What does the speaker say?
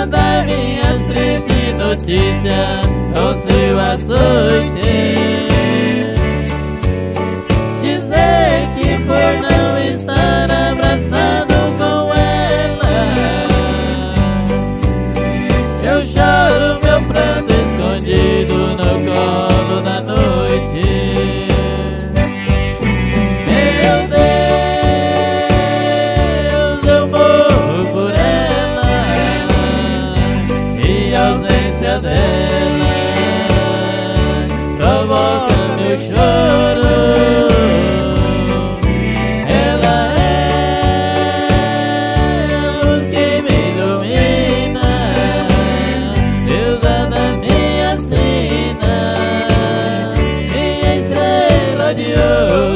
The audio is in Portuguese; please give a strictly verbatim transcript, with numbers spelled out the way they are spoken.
das minhas tristes notícias com seu açoite. Dizer que por não estar abraçado com ela, eu choro meu pranto escondido no colo da noite. Meu Deus, eu morro por ela, e a ausência dela provoca meu choro. Ela é a luz que me ilumina, deusa da minha sina, minha estrela de ouro.